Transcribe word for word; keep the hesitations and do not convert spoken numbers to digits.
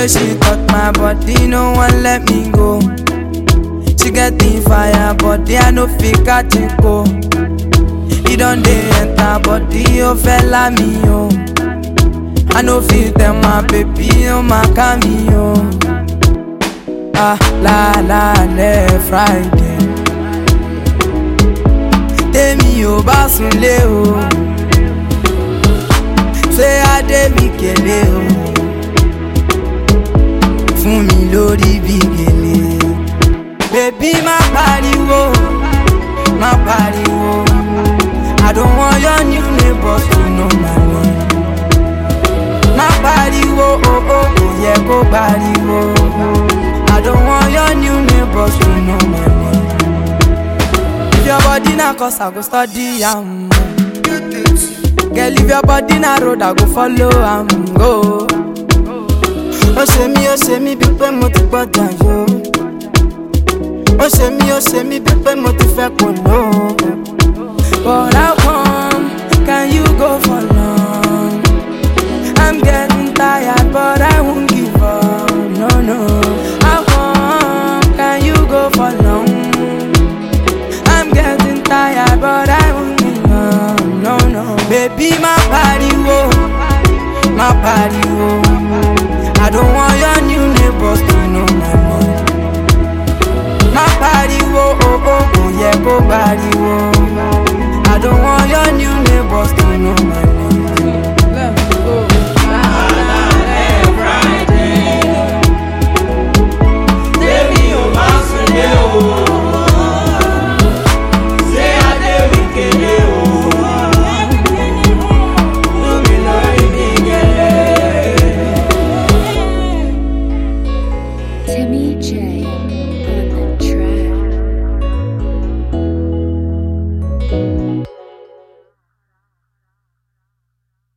way she touch my body, no one let me go. She get the fire, body I no fit catch it go. It don't dey enter body, oh fella me oh. I no fit tell my baby, oh my cameo. Ah la la le Friday. Tèmi ò bá sunlé o. Ṣé adé mi kélé o. Fún mi lórí bí gèlè. Baby má pariwo, má pariwo. I don't want your new neighbors to know my name. Má pariwo, oh oh, kò yẹ kó pariwo. I don't want your new neighbors to know my name. If your body na cause I go study am. Girl, if your body na road I go follow am go. Ó ṣe mí, ó ṣe mí bí pé mo ti gbọ́dọ̀ yó. Ó ṣe mí, ó ṣe mí bí pé mo ti fẹ́ kò ló. But how come can you go for long? I'm getting tired but I won't give up. No, no. How come can you go for long? I'm getting tired but I won't give up. No, no. Baby, my pariwo, my pariwo. I don't want your new neighbors to know my name. My pariwo, oh oh, oh yeah, go pariwo. I don't want your new neighbors to know my